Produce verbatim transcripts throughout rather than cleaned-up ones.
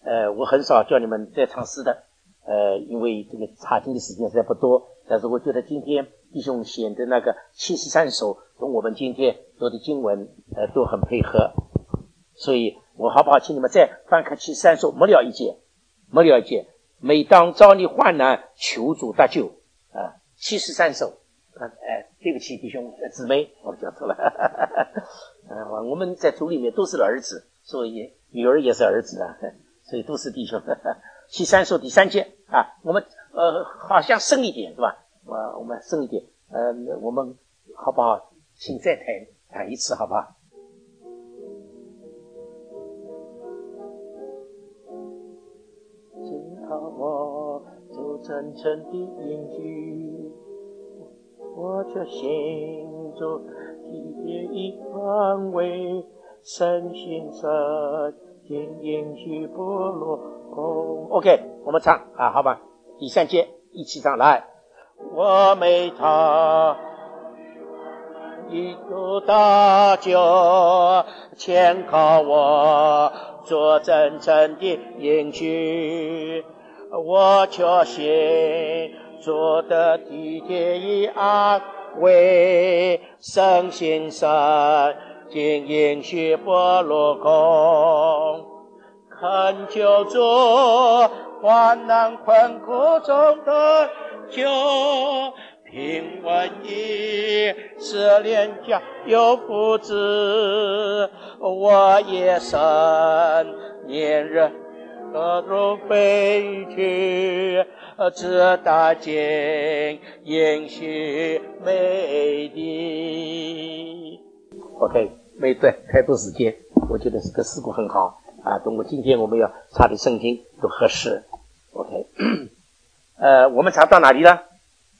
呃，我很少叫你们再唱诗的，呃，因为这个查经的时间实在不多。但是我觉得今天弟兄选的那个七十三首，跟我们今天读的经文，呃，都很配合。所以我好不好，请你们再翻开七十三首，末了一节，末了一节。每当遭你患难，求主搭救啊！七十三首，啊，哎，对不起，弟兄姊妹，我讲错了。啊，我们在主里面都是儿子，所以女儿也是儿子啊，所以都是弟兄。七十三首第三节啊，我们呃好像深一点，对吧？我我们深一点，呃，我们好不好？请再弹弹一次，好不好？我走真诚的应许，我却心中体贴一安慰，身心神经应许不落空。 OK， 我们唱啊，好吧，第三节一起唱来。我没他一路搭救，全靠我做真正的应许，我确信做的体贴与安慰，身心神经应许不落空。恳求主患难困苦中的救，平稳一失恋家有福祉，我也生年人得入悲去，直达见应许美的。 OK， 没对太多时间，我觉得这个诗歌很好啊，通过今天我们要查的圣经都合适。 OK， 呃，我们查到哪里了？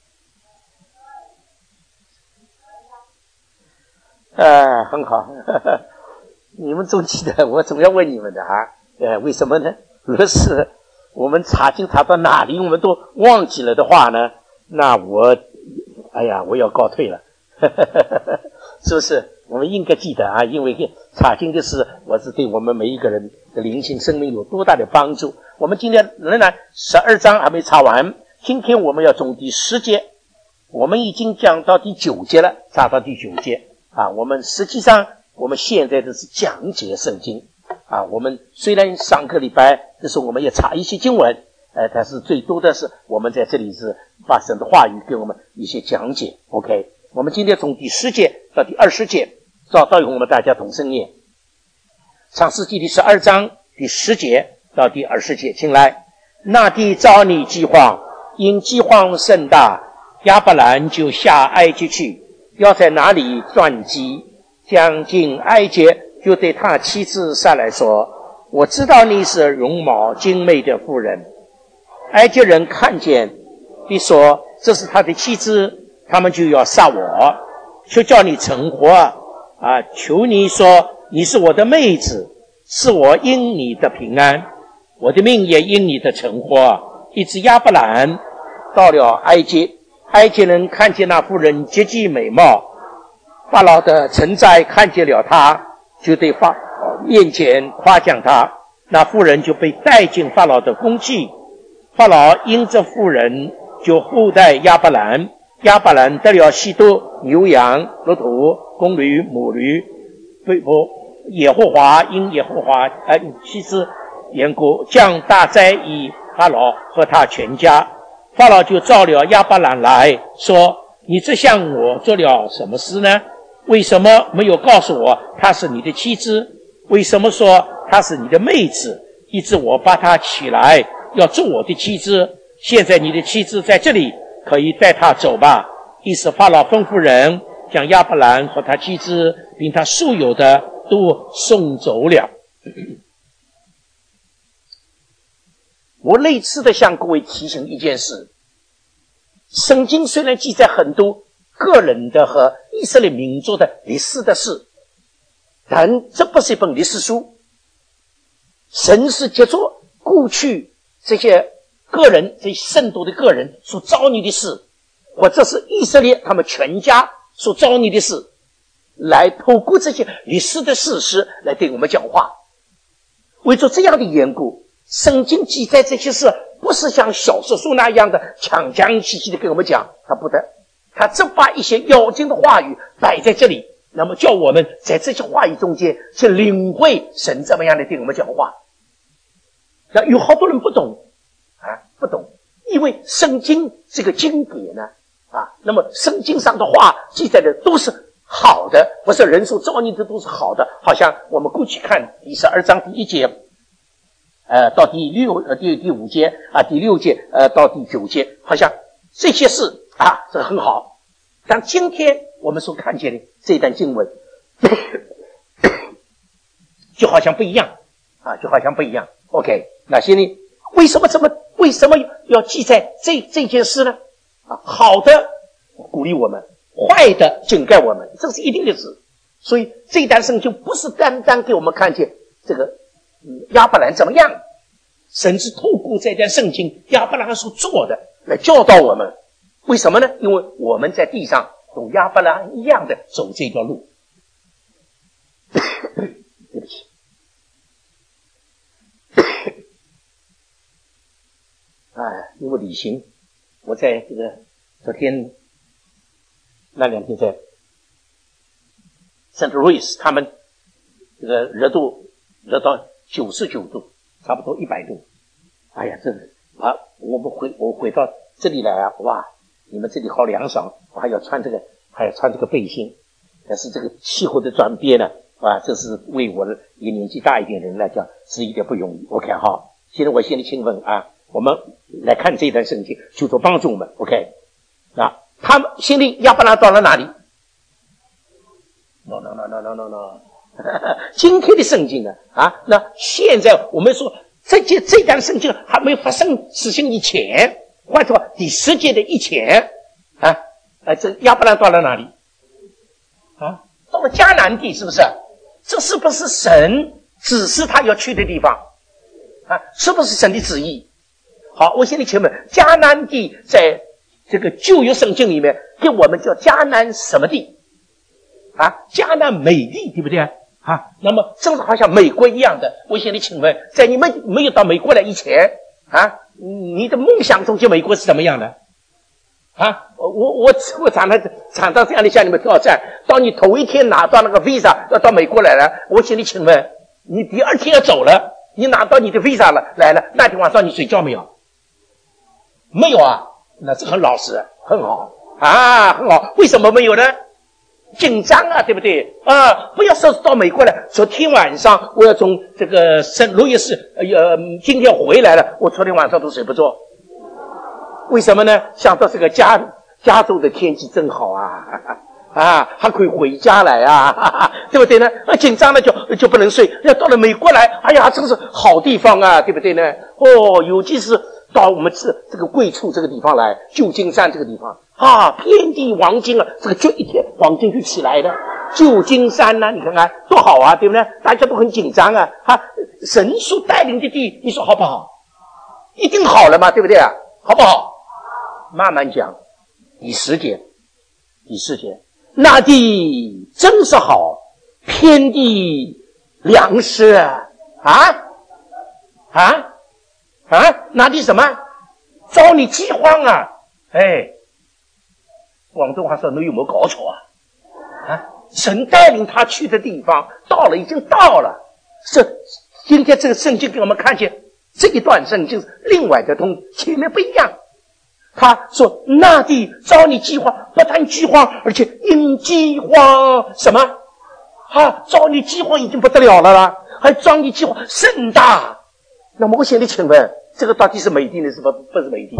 呃，很好，呵呵，你们总记得，我总要问你们的啊。呃，为什么呢？如果是我们查经查到哪里我们都忘记了的话呢，那我，哎呀，我要告退了，呵呵呵呵，是不是？我们应该记得啊，因为查经的事，我是对我们每一个人的灵性生命有多大的帮助。我们今天仍然十二章还没查完，今天我们要从第十节，我们已经讲到第九节了，查到第九节啊。我们实际上我们现在的是讲解圣经啊。我们虽然上个礼拜的时候我们也查一些经文，呃，但是最多的是我们在这里是把神的话语给我们一些讲解。 OK， 我们今天从第十节到第二十节，照到用我们大家同声念创世纪第十二章第十节到第二十节，请来。那地遭你饥荒，因饥荒甚大，亚伯兰就下埃及去，要在哪里断机。将近埃及，就对他妻子撒来说：我知道你是容貌精美的妇人。埃及人看见，必说这是他的妻子，他们就要杀我，就叫你成活啊！求你说你是我的妹子，是我因你的平安，我的命也因你的成活。一直亚伯兰到了埃及，埃及人看见那妇人极其美貌，法老的臣宰看见了他，就对法老面前夸奖他，那妇人就被带进法老的宫去。法老因这妇人就厚待亚伯兰，亚伯兰得了许多牛羊、骆驼、公驴、母驴，对不？耶和华因耶和华呃妻子缘故降大灾于法老和他全家。法老就召了亚伯兰来说：你这向我做了什么事呢？为什么没有告诉我她是你的妻子？为什么说她是你的妹子？以致我把她起来要做我的妻子。现在你的妻子在这里，可以带她走吧。于是法老吩咐人将亚伯兰和他妻子并他所有的都送走了。我类似的向各位提醒一件事，圣经虽然记载很多个人的和以色列民族的历史的事，但这不是一本历史书。神是接触过去这些个人，这些圣徒的个人所遭遇的事，或者是以色列他们全家所遭遇的事，来透过这些历史的事实来对我们讲话。为着这样的缘故， 圣经记载这些事，不是像小说书那样的强强气气的跟我们讲，他不得，他只把一些要紧的话语摆在这里，那么叫我们在这些话语中间去领会神怎么样的对我们讲话。有好多人不懂啊，不懂，因为圣经这个经典呢啊，那么圣经上的话记载的都是好的，不是人所造孽的都是好的。好像我们过去看第十二章第一节，呃，到第六呃第第五节啊，第六节呃到第九节，好像这些事啊，这个很好。但今天我们所看见的这一段经文，就好像不一样啊，就好像不一样。OK， 那现在为什么这么为什么要记载这这件事呢？啊，好的鼓励我们，坏的警告我们，这是一定的事。所以这一段圣经不是单单给我们看见这个嗯亚伯兰怎么样，甚至透过这段圣经亚伯兰所做的来教导我们。为什么呢？因为我们在地上同亚伯兰一样的走这条路。对不起。哎，因为旅行，我在这个昨天那两天在圣路易斯，他们这个热度热到九十九度，差不多一百度。哎呀，真的啊！我们回我回到这里来啊，哇！你们这里好凉爽，我还要穿这个，还要穿这个背心。但是这个气候的转变呢，啊，这是为我的一个年纪大一点的人来讲是一点不容易。OK， 好，现在我现在请问啊。我们来看这一段圣经，就做帮助我们。OK， 那他们心里亚伯拉到了哪里 ？No no no no no no no。今天的圣经呢？啊，那现在我们说这件这段圣经还没有发生事情以前，或者说第十节的以前啊，啊，这亚伯拉到了哪里？啊，到了迦南地，是不是？这是不是神指示他要去的地方？啊，是不是神的旨意？好，我现在请问，迦南地在这个旧约圣经里面给我们叫迦南什么地？啊，迦南美地，对不对啊？那么正是好像美国一样的。我现在请问，在你们没有到美国来以前啊，你的梦想中就美国是怎么样的？啊，我我我常常常常这样的向你们挑战。当你头一天拿到那个 visa 要到美国来了，我现在请问，你第二天要走了，你拿到你的 visa 了来了，那天晚上你睡觉没有？没有啊，那这很老实，很好啊，很好。为什么没有呢？紧张啊，对不对啊？不要说是到美国来，昨天晚上我要从这个圣路易斯，呃，今天回来了，我昨天晚上都睡不着。为什么呢？想到这个加加州的天气真好啊，啊，还可以回家来啊，哈哈，对不对呢？啊，紧张了就就不能睡。要到了美国来，哎呀，这个是好地方啊，对不对呢？哦，尤其是到我们这这个贵处这个地方来，旧金山这个地方啊，遍地黄金啊，这个就一天黄金就起来了。旧金山呢、啊，你看看多好啊，对不对？大家都很紧张啊，啊，神所带领的地，你说好不好？一定好了嘛，对不对啊？好不好？慢慢讲，第十节，第十节，那地真是好，遍地粮食啊啊啊！那地什么？招你饥荒啊！哎，广东话说你有没有搞错啊？啊，神带领他去的地方到了，已经到了。是今天这个圣经给我们看见这一段圣经是另外的东西，前面不一样。他说那地招你饥荒，不但饥荒，而且因饥荒什么啊？招你饥荒已经不得了了啦，还招你饥荒甚大。那么我现在请问，这个到底是美地呢？是不不是美地？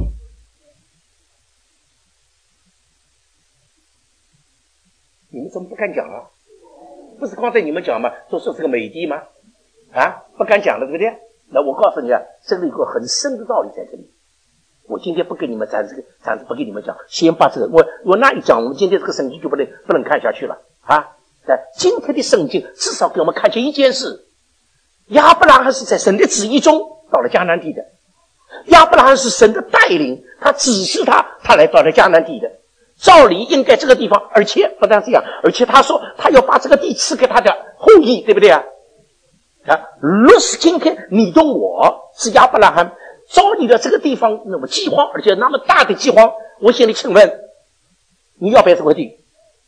你们怎么不敢讲啊？不是刚才你们讲吗？说说是个美地吗？啊，不敢讲了，对不对？那我告诉你啊，这里有个很深的道理在这里。我今天不跟你们讲这个，暂时不跟你们讲，先把这个我我那一讲，我们今天这个圣经就不能不能看下去了啊！但今天的圣经至少给我们看见一件事：亚伯拉罕是在神的旨意中到了迦南地的，亚伯拉罕是神的带领，他指示他，他来到了迦南地的。照理应该这个地方，而且不但这样，而且他说他要把这个地赐给他的后裔，对不对啊？ 啊，若是今天你跟我是亚伯拉罕遭遇了这个地方那么饥荒，而且那么大的饥荒，我现在请问你要不要这块地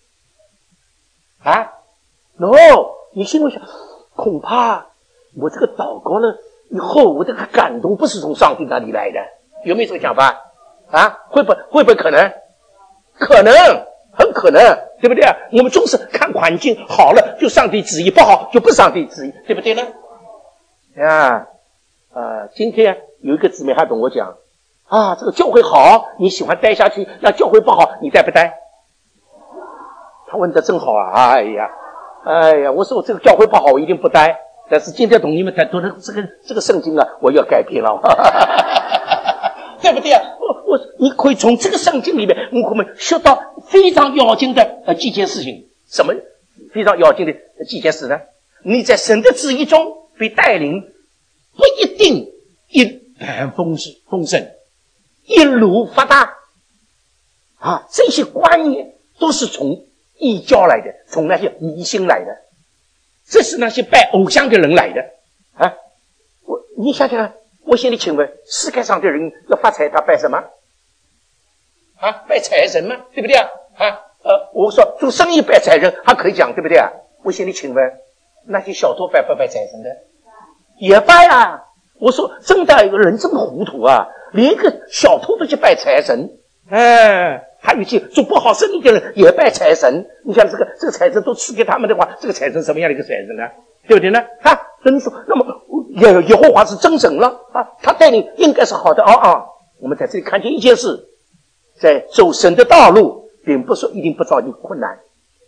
啊 ？No， 你心里想，恐怕我这个祷告了以后，我这个感动不是从上帝那里来的，有没有这个想法啊？会不会不会可能？可能，很可能，对不对啊？我们总是看环境好了就上帝旨意，不好就不上帝旨意，对不对呢？啊啊！今天有一个姊妹还跟我讲啊，这个教会好，你喜欢待下去；那教会不好，你待不待？他问的真好啊！哎呀，哎呀，我说我这个教会不好，我一定不待。但是今天同你们谈读的这个这个圣经啊，我要改变了，对不对啊？我我你可以从这个圣经里面，我们学到非常要紧的呃几件事情。什么非常要紧的几件事呢？你在神的旨意中被带领，不一定一帆风风顺，一路发达啊！这些观念都是从异教来的，从那些迷信来的。这是那些拜偶像的人来的啊！我你想想，我现在请问，世界上的人要发财，他拜什么？啊，拜财神吗？对不对啊？啊，呃，我说做生意拜财神还可以讲，对不对啊？我现在请问，那些小偷拜不拜财神的？也拜啊！我说真的，有个人这么糊涂啊，连一个小偷都去拜财神，哎。还有些做不好生意的人也拜财神，你想这个这个财神都赐给他们的话，这个财神什么样的一个财神呢？对不对呢？啊，人说，那么耶耶和华是真神了啊，他带领应该是好的啊啊！我们在这里看见一件事，在走神的道路，并不说一定不遭遇困难，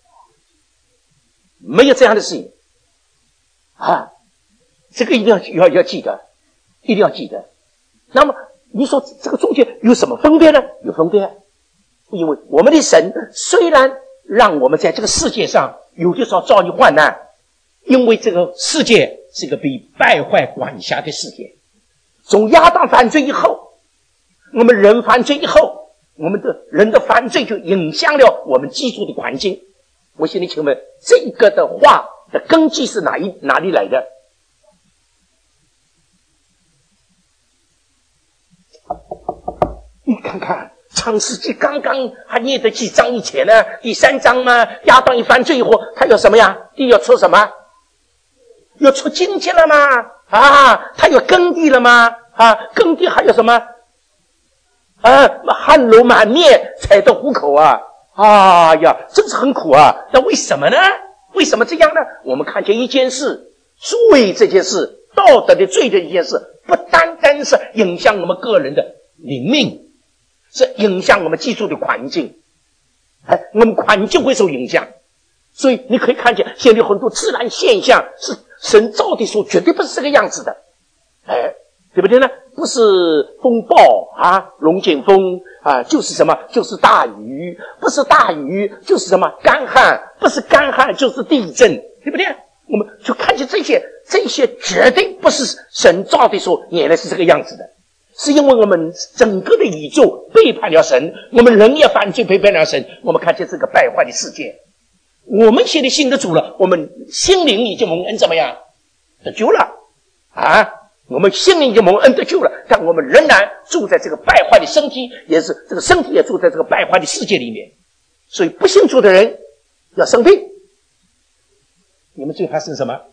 没有这样的事情啊，这个一定要要要记得，一定要记得。那么你说这个中间有什么分别呢？有分别。因为我们的神虽然让我们在这个世界上有的时候遭遇患难，因为这个世界是一个被败坏管辖的世界。从亚当犯罪以后，我们人犯罪以后，我们的人的犯罪就影响了我们居住的环境。我现在请问，这个的话的根基是哪一哪里来的？你看看创世纪刚刚还念得几章以前呢？第三章嘛，亚当一犯罪以后，他要什么呀？第一要出什么？要出经济了吗？啊，他要耕地了吗？啊，耕地还有什么？啊，汗流满面才得糊口啊！啊呀，真是很苦啊！那为什么呢？为什么这样呢？我们看见一件事，罪这件事，道德的罪的一件事，不单单是影响我们个人的灵命，是影响我们居住的环境。哎，我们环境会受影响，所以你可以看见现在很多自然现象是神造的时候绝对不是这个样子的，哎，对不对呢？不是风暴啊，龙卷风啊，就是什么？就是大雨，不是大雨就是什么？干旱，不是干旱就是地震，对不对？我们就看见这些，这些绝对不是神造的时候原来是这个样子的，是因为我们整个的宇宙背叛了神，我们人也犯罪背叛了神，我们看见这个败坏的世界。我们现在信得主了，我们心灵已经蒙恩怎么样？得救了啊！我们心灵已经蒙恩得救了，但我们仍然住在这个败坏的身体，也是这个身体也住在这个败坏的世界里面。所以不信主的人要生病，你们最怕生什么？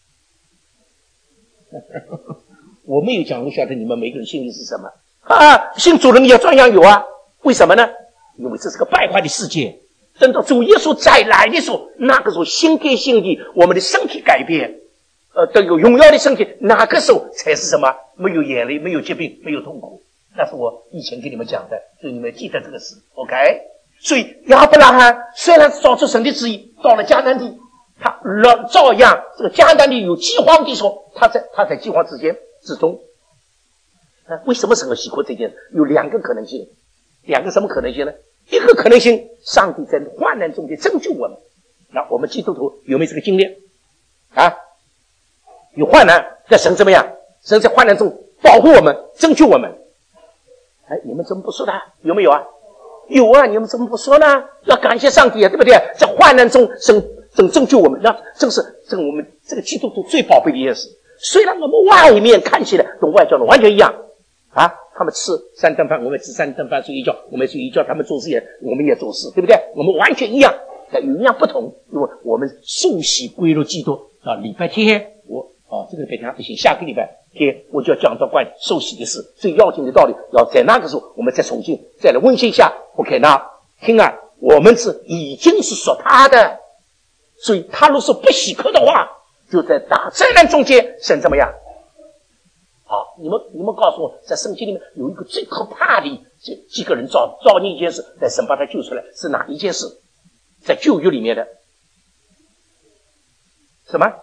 我没有讲，我晓得你们每个人心里是什么啊？信主人也照样有啊？为什么呢？因为这是个败坏的世界。等到主耶稣再来的时候，那个时候心跟心里，我们的身体改变，呃，都有荣耀的身体，那个时候才是什么？没有眼泪，没有疾病，没有痛苦。那是我以前给你们讲的，所以你们记得这个事 ，OK？ 所以亚伯拉罕虽然照出神的旨意到了迦南地，他照样这个迦南地有饥荒的时候，他在他在饥荒之间之中。啊，为什么神会喜欢这件事？有两个可能性，两个什么可能性呢？一个可能性，上帝在患难中间拯救我们。那我们基督徒有没有这个经验啊？有患难，那神怎么样？神在患难中保护我们，拯救我们。哎，你们怎么不说他？有没有啊？有啊，你们怎么不说呢？要感谢上帝啊，对不对？在患难中，神正拯救我们，那正是这我们这个基督徒最宝贝的一件事。虽然我们外面看起来跟外教的完全一样啊，他们吃三顿饭，我们吃三顿饭，睡一觉，我们睡一觉，他们做事也我们也做事，对不对？我们完全一样，但有一样不同，因为我们受洗归入基督啊。礼拜天我啊，这个礼拜天不行，下个礼拜天我就要讲到关于受洗的事，最要紧的道理，要在那个时候我们再重新再来温馨一下。OK， 那听啊，我们是已经是属他的，所以他若是不喜客的话，就在大灾难中间，神怎么样？好，你们你们告诉我，在圣经里面有一个最可怕的这几个人造造孽一件事，在神把他救出来，是哪一件事？在旧约里面的什么？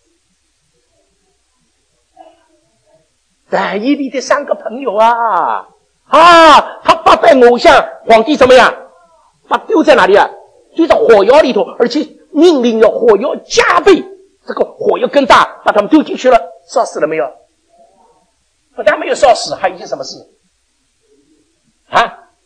但以理的三个朋友啊啊，他把拜偶像皇帝怎么样？把丢在哪里啊？丢在火窑里头，而且命令要火窑加倍，这个火药更大，把他们丢进去了，烧死了没有？不但没有烧死，还有一件什么事啊？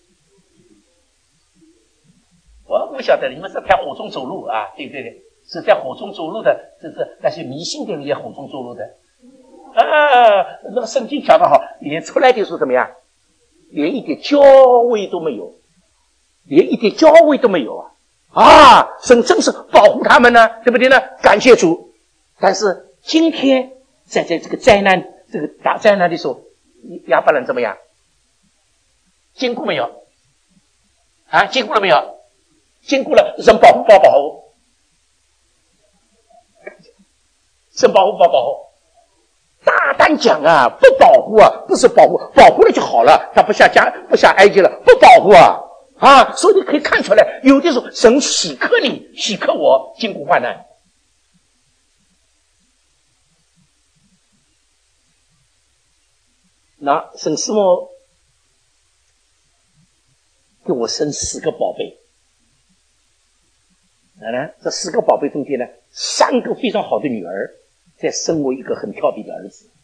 我不晓得，你们是在火中走路啊？对对对，是在火中走路的，这是那些迷信的人也火中走路的啊。那个圣经讲得好，连出来的时候怎么样？连一点焦味都没有，连一点焦味都没有啊！啊，神真是保护他们呢，对不对呢？感谢主。但是今天在在这个灾难、这个大灾难的时候，亚伯兰怎么样？经过没有？啊，经过了没有？经过了，神保护不保护？神保护不保护？大胆讲啊，不保护啊，不是保护，保护了就好了，他不下家，不下埃及了，不保护啊。啊，所以你可以看出来，有的时候神喜克你，喜克我，经过患难。那神师母给我生四个宝贝，啊呢，这四个宝贝中间呢，三个非常好的女儿，再生我一个很调皮的儿子。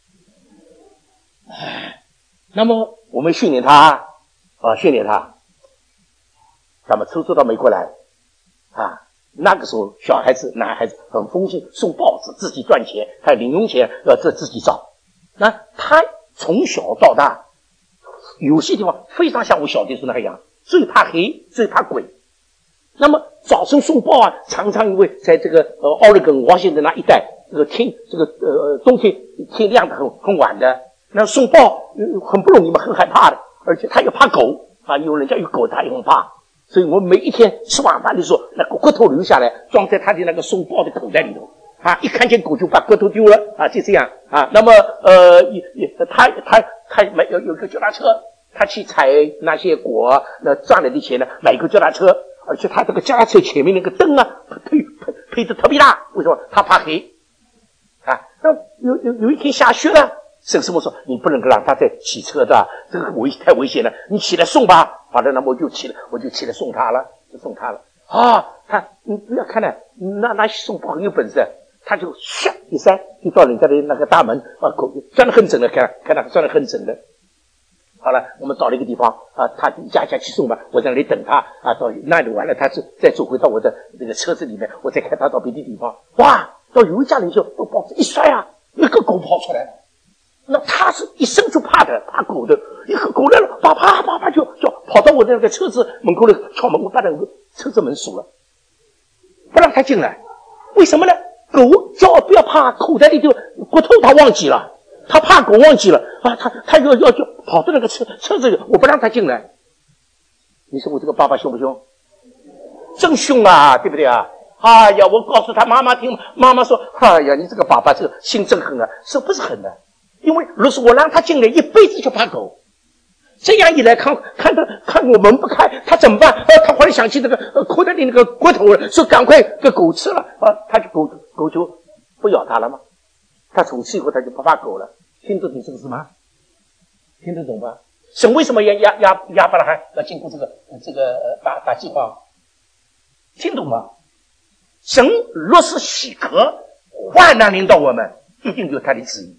哎，那么我们训练他啊，训练他。咱们抽抽到美国来啊，那个时候小孩子男孩子很风行，送报纸，自己赚钱，还有零用钱要自自己找。那他从小到大有些地方非常像我小的时候那个样，最怕黑，最怕鬼。那么早晨送报啊，常常因为在这个呃奥勒根、华盛顿那一带，这个天这个呃冬天天亮的很很晚的，那送报、呃、很不容易嘛，很害怕的，而且他又怕狗啊，有人家有狗他也很怕。所以我每一天吃晚饭的时候，那个骨头留下来，装在他的那个送报的口袋里头啊，一看见狗就把骨头丢了啊，就这样啊。那么呃，也也他他他买有有个脚踏车，他去采那些果，那赚来的钱呢，买一个脚踏车，而且他这个脚踏车前面那个灯啊，配配配的特别大，为什么？他怕黑啊。那有有有一天下雪了，沈师傅说：“你不能让他再骑车的，这个危太危险了，你起来送吧。”好的，那么我就起来，我就起来送他了，就送他了。啊，他你不要看了，那那送报很有本事，他就唰一扇就到人家的那个大门啊，狗钻得很整的，看看那个钻得很整的。好了，我们到了一个地方啊，他一家一家去送吧，我在那里等他啊，到那里完了，他就再走回到我的那个车子里面，我再开他到别的地方。哇，到有一家人就把报纸一摔啊，一个狗跑出来了。那他是一生就怕的，怕狗的，一个狗来了，啪啪啪啪就就跑到我的那个车子门口来敲门，我把那个车子门锁了，不让他进来。为什么呢？狗叫不要怕，口袋里的骨头他忘记了，他怕狗忘记了啊，他他要要就跑到那个车车子里，我不让他进来。你说我这个爸爸凶不凶？真凶啊，对不对啊？哎呀，我告诉他妈妈听，妈妈说：“哎呀，你这个爸爸这个心真狠啊！”是不是狠的？因为如果我让他进来，一辈子就怕狗。这样一来，看看他看我门不开，他怎么办？呃，他忽然想起那个呃口袋里那个骨头了，说赶快给狗吃了啊，他就狗狗就不咬他了吗？他从此以后他就不怕狗了。听得懂这个事吗？听得懂吗？神为什么要亚亚亚伯拉罕要经过这个这个呃打打计划？听懂吗？神若是许可患难临到我们，一定有他的旨意。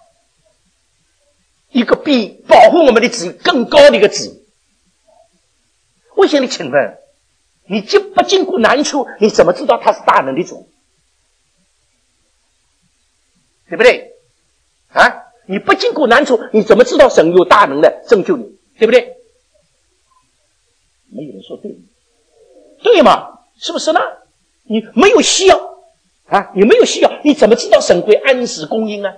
一个比保护我们的旨意更高的一个旨意。我想你请问， 你经不经过难处，你怎么知道他是大能的主？对不对？啊，你不经过难处，你怎么知道神有大能的拯救你？对不对？没有人说对，对吗？是不是呢？你没有需要啊，你没有需要，你怎么知道神会按时供应啊？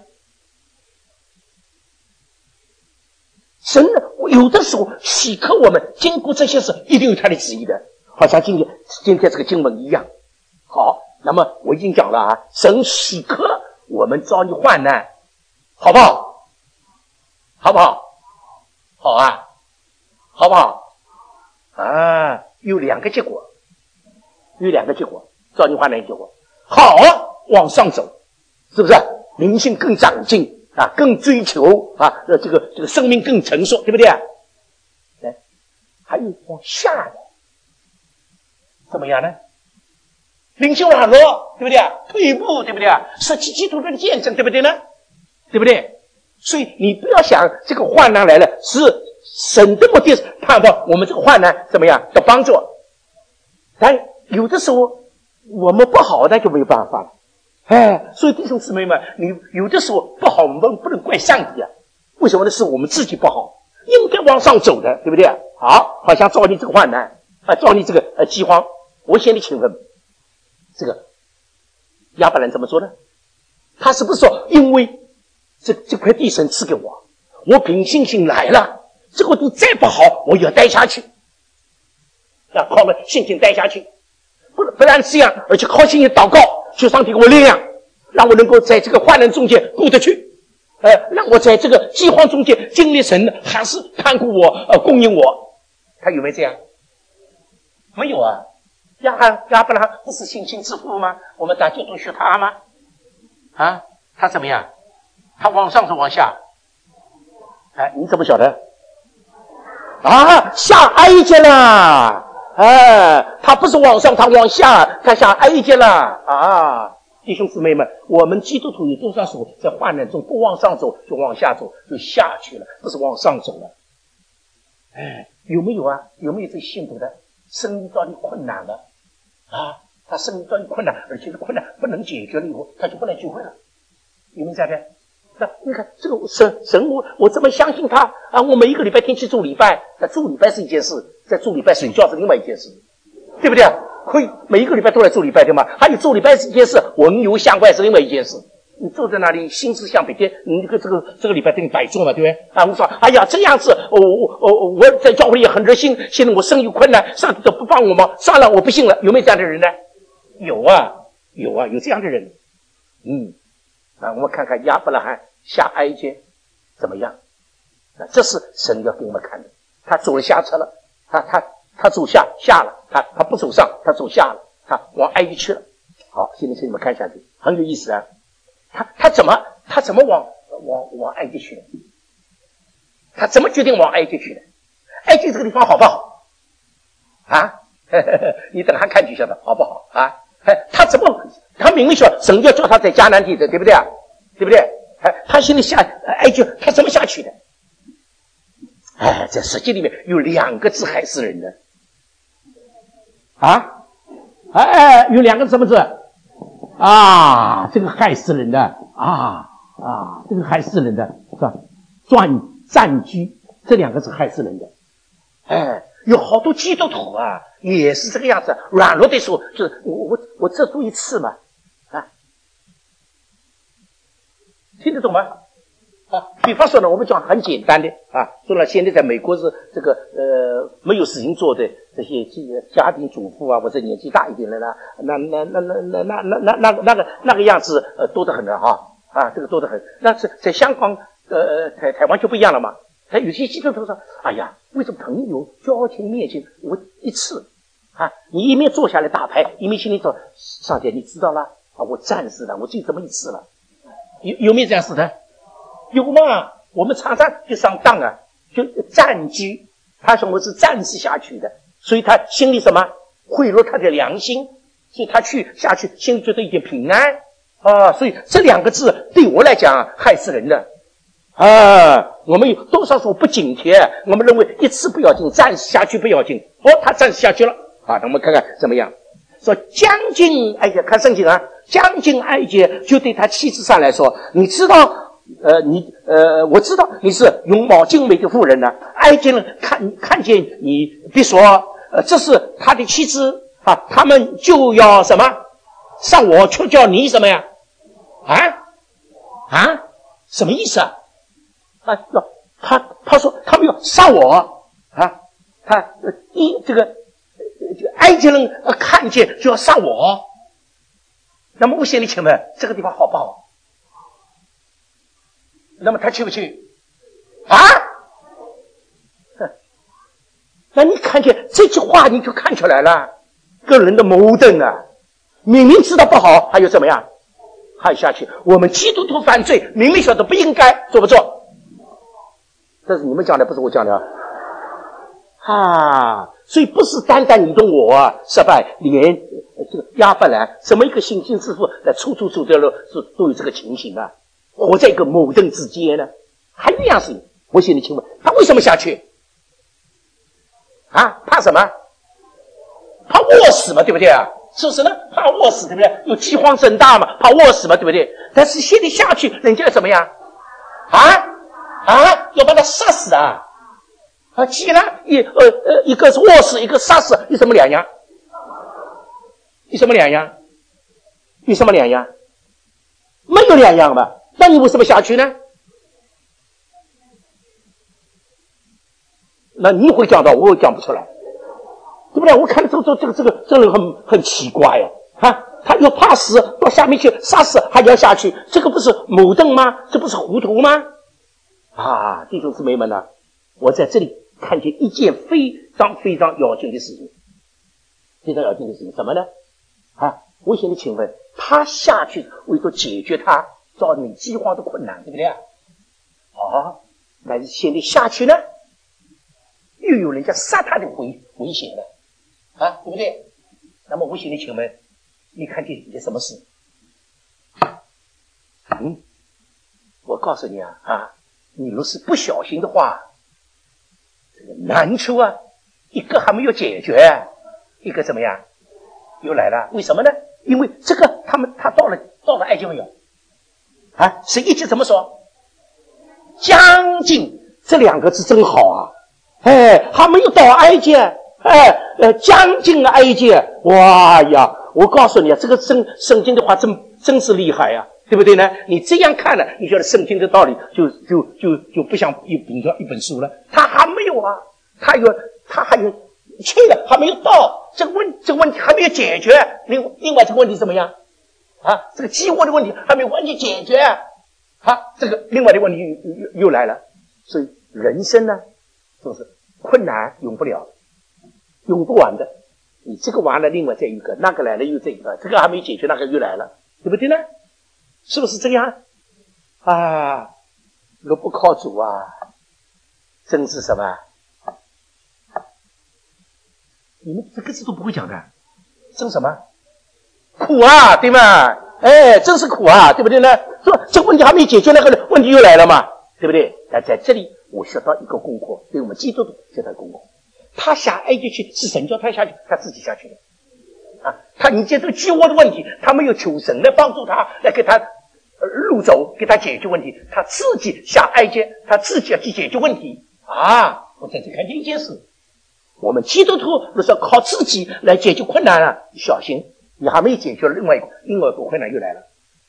神有的时候许可我们经过这些事，一定有他的旨意的，好像今天今天这个经文一样。好，那么我已经讲了啊，神许可我们遭遇患难，好不好？好不好？好啊，好不好？啊，有两个结果，有两个结果，遭遇患难的结果。好，往上走，是不是？灵性更长进。啊，更追求啊，这个这个生命更成熟，对不对啊？哎，还有往下的，怎么样呢？灵性软弱，对不对啊？退步，对不对啊？失去基督徒的见证，对不对呢？对不对？所以你不要想这个患难来了，是神的目的是盼望我们这个患难怎么样的帮助。但有的时候我们不好，那就没有办法了。哎，所以弟兄姊妹们，你有的时候不好，我们不能怪上帝啊。为什么呢？是我们自己不好，应该往上走的，对不对？好，好像遭你这个患难啊，遭你这个呃饥荒。我现在请问，这个亚伯兰怎么说呢？他是不是说，因为这这块地神赐给我，我凭信心来了，这个地再不好，我也要待下去，要靠我信心待下去。不不但这样，而且靠信心祷告。求上帝给我力量，让我能够在这个患难中间过得去，呃，让我在这个饥荒中间经历神还是看顾我，呃，供应我。他有没有这样？没有啊。亚亚伯拉罕不是信心之父吗？我们大家都学他吗？啊，他怎么样？他往上是往下？哎，你怎么晓得？啊，下埃及了。哎，他不是往上，他往下，他下埃及了啊！弟兄姊妹们，我们基督徒有多少时候在患难中不往上走，就往下走，就下去了，不是往上走了。哎，有没有啊？有没有这个信徒的生命遭遇困难了啊？他生命遭遇困难，而且是困难不能解决了以后，他就不来聚会了。有没有这样的？那你看这个神神我我这么相信他啊！我每一个礼拜天去做礼拜，那做礼拜是一件事，在做礼拜睡觉是另外一件事，对不对？可以每一个礼拜都来做礼拜，对吗？还有做礼拜是一件事，文游相关是另外一件事。你坐在那里心思向北天，你这个这个这个礼拜等于白做嘛，对不对？啊，我说哎呀这样子，我我我我在教会也很热心，现在我生意困难，上帝都不帮我吗？算了，我不信了。有没有这样的人呢？有啊，有啊，有这样的人。嗯，啊，我们看看亚伯拉罕下埃及怎么样？啊，这是神要给我们看的。他走了下车了，他他他走下下了，他他不走上，他走下了，他往埃及去了。好，现在请你们看下去，很有意思啊。他他怎么他怎么往往往埃及去的？他怎么决定往埃及去的？埃及这个地方好不好？啊，呵呵呵你等他看就晓得好不好啊？他怎么他明明说神要叫他在迦南地的，对不对啊？对不对？他现在下埃及，他怎么下去的？哎，在圣经里面有两个字害死人的啊！哎哎，有两个什么字啊？这个害死人的啊啊！这个害死人的是吧？转暂居这两个字害死人的。哎，有好多基督徒啊，也是这个样子，软弱的时候就是我我我这做一次嘛啊，听得懂吗？啊，比方说呢，我们讲很简单的啊，说了现在在美国是这个呃没有事情做的这些家庭主妇啊，或者年纪大一点的呢，那那那那那那那那那那个那个样子呃多得很的哈啊，这个多得很。那是在香港呃台台湾就不一样了嘛。他有些基督徒说，哎呀，为什么朋友交情面前我一次啊，你一面坐下来打牌，一面心里说，上帝你知道了啊，我暂时的，我就这么一次了。有有没有这样子的？有嘛？我们常常就上当啊，就暂居。他说我是暂时下去的，所以他心里什么贿赂他的良心，所以他去下去心里觉得一点平安啊。所以这两个字对我来讲害死人的啊。我们有多少时候不警惕，我们认为一次不要紧，暂时下去不要紧。哦，他暂时下去了好，那我们看看怎么样。说将近哀戒，看圣经啊，将近哀戒就对他妻子上来说，你知道，呃，你呃，我知道你是容貌精美的妇人呢、啊。哀戒人看看见你，别说，呃，这是他的妻子啊，他们就要什么？上我却叫你什么呀？啊啊，什么意思啊？啊，他他说他们要杀我啊，他一这个。埃及人看见就要杀我，那么我现在请问这个地方好不好？那么他去不去啊？那你看见这句话你就看出来了，个人的矛盾啊！明明知道不好，还有怎么样？还有下去，我们基督徒犯罪，明明晓得不应该，做不做？这是你们讲的，不是我讲的啊！所以不是单单你跟我啊失败，连这个亚伯兰什么一个信心之父在处处处都是都有这个情形啊，活在一个矛盾之间呢。还有一样事情，我现在请问他为什么下去啊？怕什么？怕饿死嘛，对不对啊？是不是呢？怕饿死，对不对？有饥荒增大嘛，怕饿死嘛，对不对？但是现在下去，人家要怎么样啊啊？要把他杀死啊！啊，既然一呃呃，一个是饿死，一个杀死，有什么两样？有什么两样？有什么两样？没有两样吧？那你为什么下去呢？那你会讲到，我讲不出来，对不对？我看这这这个这个这个人很很奇怪呀、啊，啊，他又怕死，到下面去杀死，还要下去，这个不是矛盾吗？这不是糊涂吗？啊，弟兄姊妹们呢、啊，我在这里看见一件非常非常要紧的事情，非常要紧的事情，什么呢？啊，我现在请问，他下去为了解决他造成饥荒的困难，对不对啊？哦，但是现在下去呢，又有人家杀他的危危险了，啊，对不对？那么我现在请问，你看见一件什么事？嗯，我告诉你啊，啊，你若是不小心的话，这个难处啊，一个还没有解决，一个怎么样？又来了，为什么呢？因为这个他们他到了到了埃及没有？啊，十一节怎么说？将近这两个字真好啊！哎，还没有到埃及，哎，呃，将近埃及，哇呀！我告诉你啊，这个圣圣经的话真真是厉害啊，对不对呢？你这样看了，你觉得圣经的道理就就就就不像一本一本书了。他还没有啊，他有他还有去了，还没有到这个问这个问题还没有解决。另另外这个问题怎么样啊？这个饥荒的问题还没有完全解决啊！这个另外的问题又又又来了。所以人生呢，就是困难永不了，永不完的。你这个完了，另外再一个，那个来了又这个，这个还没解决，那个又来了，对不对呢？是不是这样啊？若不靠主啊，真是什么？你们这个字都不会讲的，真什么苦啊，对吗？哎，真是苦啊，对不对呢？说这个问题还没解决，那个问题又来了嘛，对不对？那在这里我学到一个功课，对我们基督徒学到功课。他下埃及去是神叫他下去，他自己下去的啊。他你见这个饥饿的问题，他没有求神来帮助他，来给他呃路走，给他解决问题，他自己下埃及，他自己要去解决问题啊。我在这看见一件事，我们基督徒若是要靠自己来解决困难了，小心你还没解决另外一个另外一个困难又来了，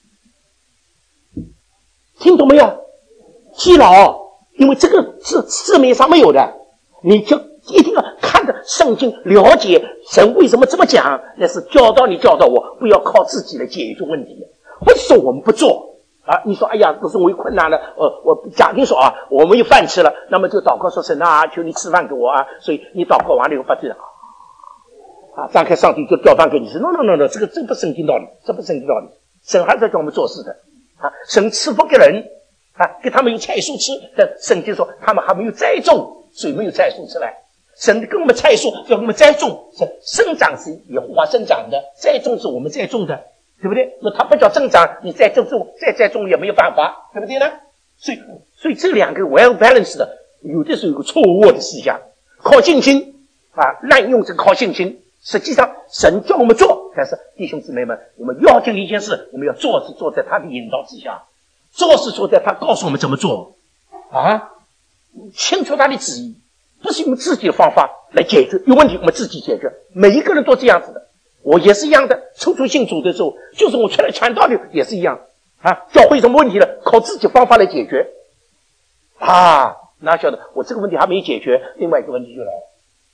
听懂没有？记牢，因为这个是字面上没有的，你就一定要看着圣经，了解神为什么这么讲，那是教导你教导我，不要靠自己来解决问题。或者说我们不做啊，你说哎呀，不是我有困难了，呃，我假定说啊，我们有饭吃了，那么就祷告说神啊，求你吃饭给我啊，所以你祷告完了以后发现啊，张开上帝就掉饭给你吃 ，no no no no， 这个这不圣经道理，这不圣经道理，神还在叫我们做事的啊，神赐福给人啊，给他们有菜蔬吃，但圣经说他们还没有栽种，所以没有菜蔬吃来。神跟我们菜蔬，要我们栽种，生长是也花生长的，栽种是我们栽种的，对不对？那它不叫增长，你再种种再栽种也没有办法，对不对呢？所以，所以这两个 well balanced 的，有的是有个错误的思想，靠信心啊，滥用这个靠信心实际上神叫我们做，但是弟兄姊妹们，我们要紧的一件事，我们要做是做在他的引导之下，做是做在他告诉我们怎么做啊，清楚他的旨意，不是用自己的方法来解决有问题，我们自己解决。每一个人都这样子的，我也是一样的。初初信主的时候，就是我出来传道的也是一样啊，教会有什么问题了，靠自己方法来解决啊，哪晓得我这个问题还没解决，另外一个问题就来了。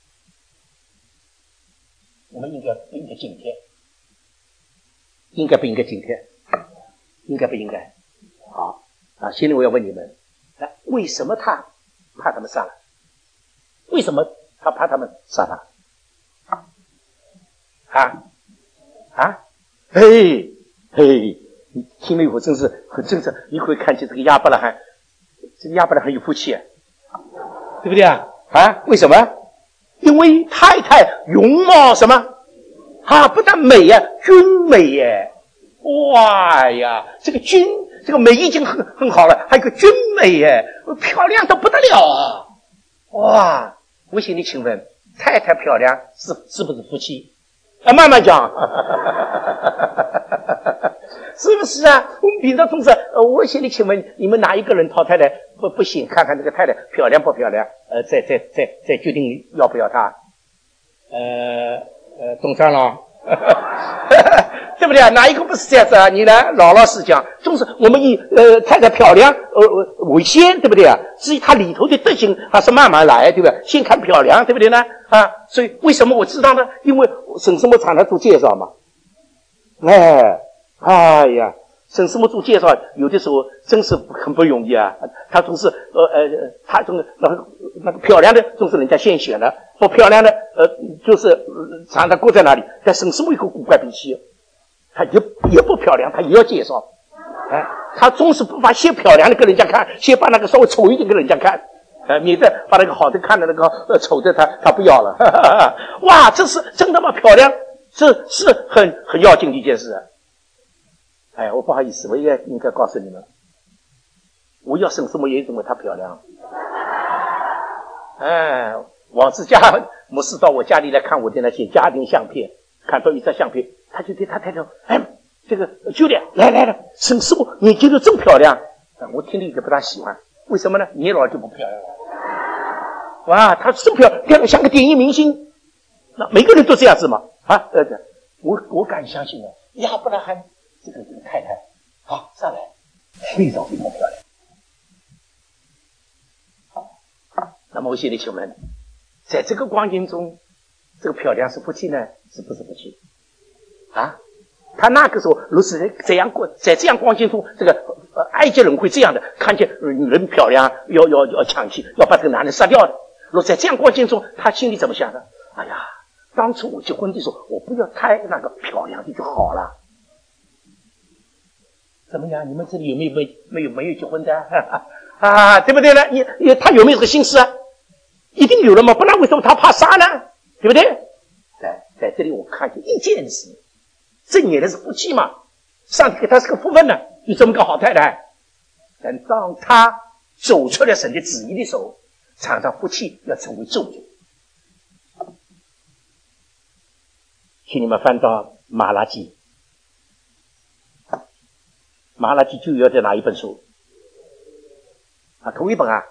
我们应该不应该今天？应该不应该今天？应该不应该？好啊，现在我要问你们，啊，为什么他怕他们杀了？为什么他怕他们杀他？啊啊，嘿嘿，你听了以后真是很真实，你会看见这个亚伯拉罕，这个亚伯拉罕有福气啊，对不对啊？啊，为什么？因为太太容貌什么啊，不但美啊，俊美耶！哇呀，这个俊，这个美已经很很好了，还有个俊美耶，漂亮到不得了啊！哇，我请你请问，太太漂亮是是不是夫妻？啊，慢慢讲，是不是啊？我们平常同事，呃，我请你请问，你们哪一个人讨太太不不行？看看这个太太漂亮不漂亮？呃，再再再再决定要不要她？呃呃，董长老，对不对啊？哪一个不是这样子啊？你呢？老老实讲，总是我们以呃太太漂亮呃为先，对不对啊？至于她里头的德行还是慢慢来，对不对？先看漂亮，对不对呢？啊，所以为什么我知道呢？因为沈师母常常做介绍嘛。哎，哎呀，沈师母做介绍，有的时候真是很不容易啊。他总是呃呃，他总那个那个漂亮的总是人家先选的，不漂亮的呃就是常常搁在那里。但沈师母有个古怪脾气。他也也不漂亮，他也要介绍，哎，他总是不把先漂亮的给人家看，先把那个稍微丑一点给人家看，呃，免得把那个好的看的那个呃丑的他他不要了。哈哈哈，哇，这是真的吗？漂亮，这是很很要紧的一件事。哎，我不好意思，我也应该告诉你们，我要沈师母也认为她漂亮。哎，王志佳牧师到我家里来看我的那些家庭相片，看到一张相片。他就对他太太说：“哎，这个秋莲，来来来，沈师傅，你觉得真漂亮。”我听了就不大喜欢，为什么呢？你老就不漂亮了。哇，她真漂亮，漂亮像个电影明星。那每个人都这样子嘛？啊，呃，我我敢相信啊，亚伯拉罕这个这个太太啊，上来非常非常漂亮。好，那么我现在请问，在这个光景中，这个漂亮是福气呢，是不是福气？啊，他那个时候如是这样过，在这样光景中，这个呃埃及人会这样的，看见女人漂亮，要要要抢去，要把这个男人杀掉的。如在这样光景中，他心里怎么想的？哎呀，当初我结婚的时候，我不要太那个漂亮的就好了。怎么样？你们这里有没有没没有没有结婚的啊？对不对呢？你你他有没有这个心思啊？一定有了嘛，不然为什么他怕杀呢？对不对？在在这里我看见一件事。这演的是福气嘛，上帝给他是个福分呢，有这么个好太太。但当他走出了神的旨意的时候，常常福气要成为咒诅。请你们翻到马拉基，马拉基就要在哪一本书啊？同一本啊？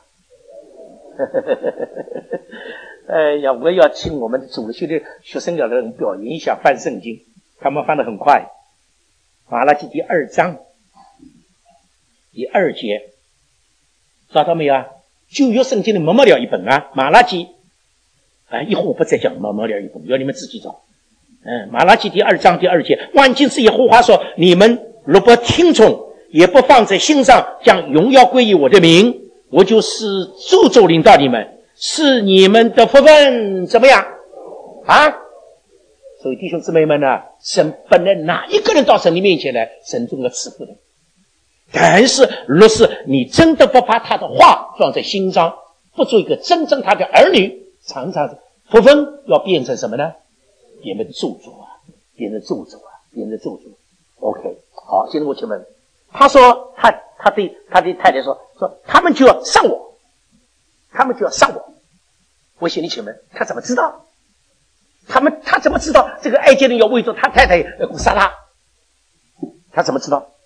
哎呀，我要请我们的主修的学生的人表演一下翻圣经。他们翻得很快，马拉基第二章第二节，找到没有啊？旧约圣经的末末了一本啊，马拉基啊，一会儿我不再讲末末了一本，要你们自己找。嗯，马拉基第二章第二节，万军之耶和华说：你们若不听从，也不放在心上，将荣耀归于我的名，我就是诅咒临到你们，是你们的福分。怎么样啊？所以弟兄姊妹们呢，神本来哪一个人到神的面前来，神总要赐福的。但是若是你真的不把他的话放在心上，不做一个真正他的儿女，常常福分要变成什么呢？变成咒诅啊，变成咒诅啊，变成咒诅。OK， 好，现在我请问，他说他他对他的太太说说他们就要上我，他们就要上我。我心里请问，他怎么知道？ 他们他怎么知道这个埃及人要为着他太太呃杀他？他怎么知道？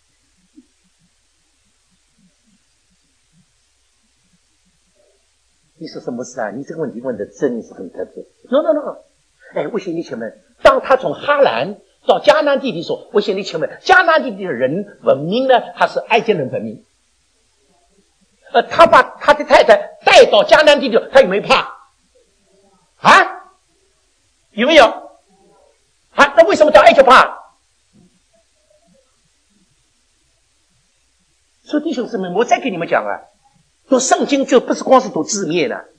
你说什么事啊？你这个问题问的真是很特别。no no no， 哎，我兄弟姐妹，当他从哈兰到迦南地的时候，我兄弟姐妹，迦南地的人文明呢，还是埃及人文明？呃，他把他的太太带到迦南地的，他有没有怕？啊？有没有？啊？那为什么到埃及怕？所以弟兄姊妹，我再给你们讲啊，读圣经就不是光是读字面的，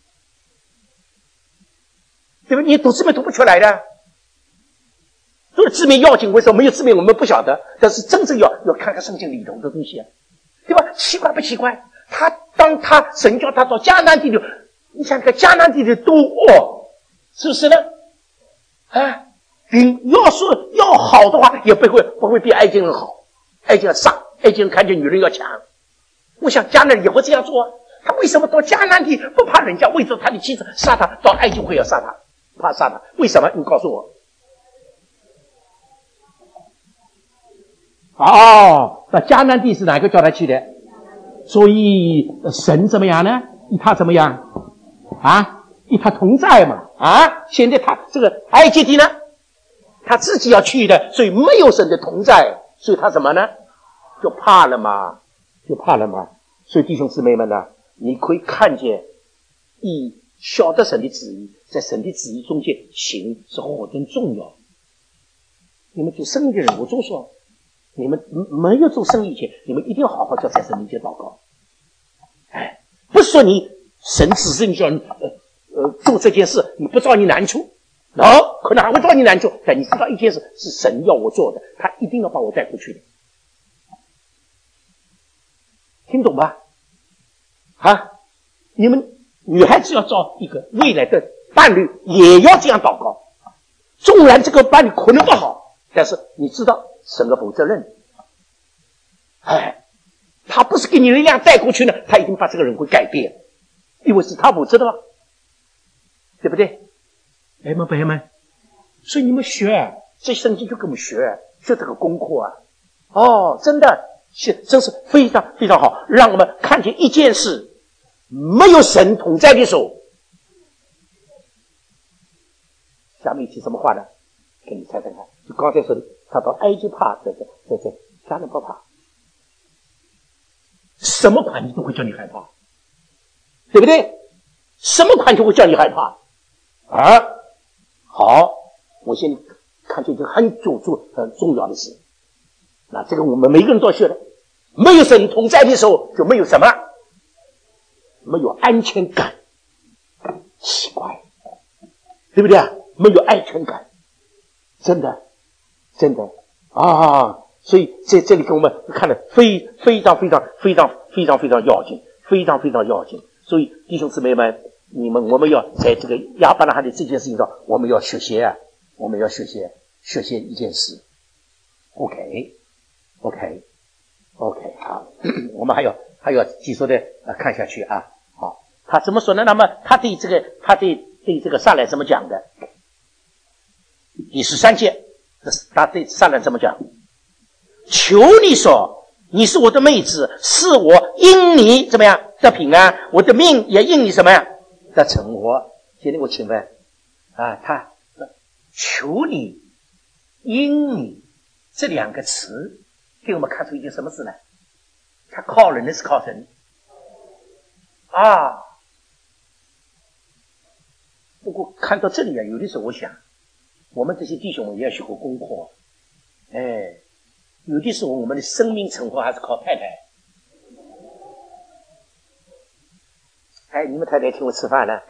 对吧？你读字面读不出来的。读字面要紧，为什么没有字面我们不晓得？但是真正要要看看圣经里头的东西啊，对吧？奇怪不奇怪？他当他神叫他到迦南地里，你想看迦南地里多恶，是不是呢？啊，你要说要好的话，也不会不会比埃及人好。埃及人杀，埃及人看见女人要抢。我想迦南人也会这样做啊。他为什么到迦南地不怕人家为着他的妻子杀他，到埃及会要杀他，怕杀他？为什么？你告诉我。哦，那迦南地是哪个叫他去的？所以神怎么样呢？与他怎么样啊？与他同在嘛啊！现在他这个埃及地呢，他自己要去的，所以没有神的同在，所以他怎么呢？就怕了嘛，就怕了嘛。所以弟兄姊妹们呢，你可以看见，以晓得神的旨意，在神的旨意中间行是何等重要。你们做生意的人，我就说。你们没有做生意前，你们一定要好好叫在神面前祷告。哎，不是说你神指示你叫你呃呃做这件事，你不招你难处，哦，可能还会招你难处，但你知道一件事是神要我做的，他一定要把我带过去的。听懂吧？啊，你们女孩子要找一个未来的伴侣，也要这样祷告。纵然这个伴侣可能不好，但是你知道。神的负责任，哎，他不是给你力量带过去呢，他一定把这个人会改变，因为是他负责的嘛，对不对？哎，们朋友们，所以你们学这圣经就跟我们学学这个功课啊，哦，真的是真是非常非常好，让我们看见一件事，没有神同在的时候，下面一句什么话呢？给你猜猜看，就刚才说的。他到埃及怕，在这在这迦南不怕，什么环境都会叫你害怕，对不对？什么环境会叫你害怕啊？好，我现在看这件很重重很重要的事。那这个我们每个人都要学的。没有神同在的时候，就没有什么，没有安全感，奇怪，对不对啊？没有安全感，真的。真的啊，所以在这里跟我们看的非非常非常非常非常非常要紧，非常非常要紧。所以弟兄姊妹们，你们我们要在这个亚伯拉罕的这件事情上，我们要学习啊，我们要学习学习一件事。OK OK OK 好，我们还有还有继续的呃看下去啊。好，他怎么说呢？那么他对这个他对对这个撒来怎么讲的？第十三节。他对撒兰怎么讲？求你说，你是我的妹子，是我因你怎么样的平安，我的命也因你什么样的成活。现在我请问啊，他求你因你这两个词给我们看出一件什么事呢？他靠人的是靠神啊。不过看到这里啊，有的时候我想我们这些弟兄们也要学过功课，哎，有的时候我们的生命成活还是靠太太。哎，你们太太请我吃饭了，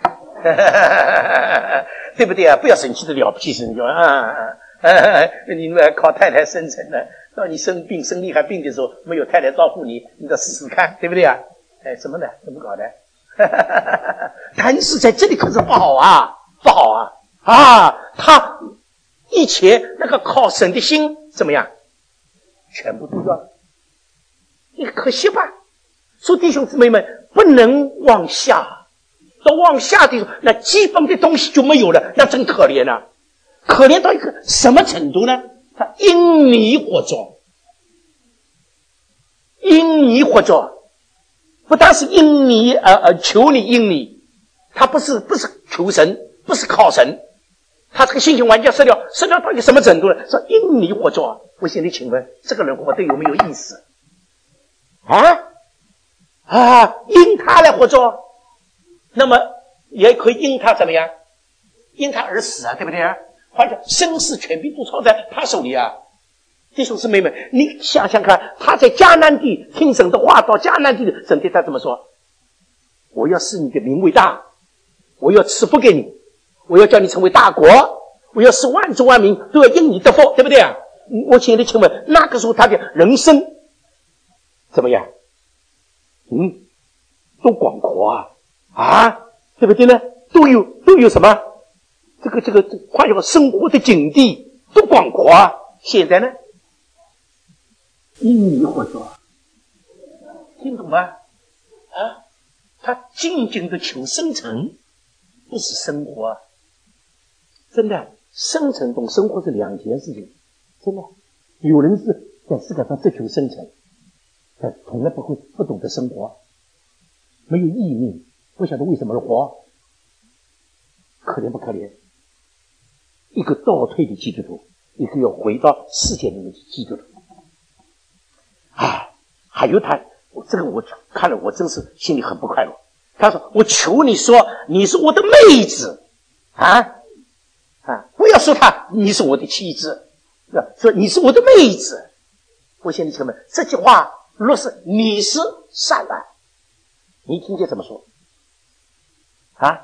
对不对啊？不要生气的了不起，生气啊啊啊！你们靠太太生存的，当你生病生厉害病的时候，没有太太照顾你，你得试试看，对不对啊？哎，什么呢？怎么搞的？但是在这里可是不好啊，不好啊！啊，他以前那个靠神的心怎么样？全部丢掉了，你可惜吧？说弟兄姊妹们，不能往下， 到往下的时候，那基本的东西就没有了，那真可怜啊！可怜到一个什么程度呢？他因你活着，因你活着，不但是因你呃呃求你因你，他不是不是求神，不是靠神，他这个信心完全失掉，失掉到一个什么程度呢？说因你活着，我现在请问这个人活得有没有意思？啊啊，因他来活着，那么也可以因他怎么样？因他而死啊，对不对啊？或者生死权柄都操在他手里啊！弟兄姊妹们，你想想看，他在迦南地听神的话，到迦南地的神对他怎么说？我要使你的名为大，我要赐福给你，我要叫你成为大国，我要使万族万民都要因你得福，对不对啊？我请你请问，那个时候他的人生怎么样？嗯，都广阔啊啊，对不对呢？都有都有什么？这个这个快要生活的境地都广阔啊！现在呢，因你活着，听懂吗？啊，他静静的求生存，不是生活啊！真的，生存同生活是两件事情。真的，有人是在世界上追求生存，但从来不会不懂得生活，没有意义，不晓得为什么而活，可怜不可怜？一个倒退的基督徒，一个要回到世界里面的基督徒。啊，还有他，这个我看了，我真是心里很不快乐。他说：“我求你说，你是我的妹子啊啊！不要说他，你是我的妻子，说你是我的妹子。”我向你请问，这句话若是你是善男，你听见怎么说？啊，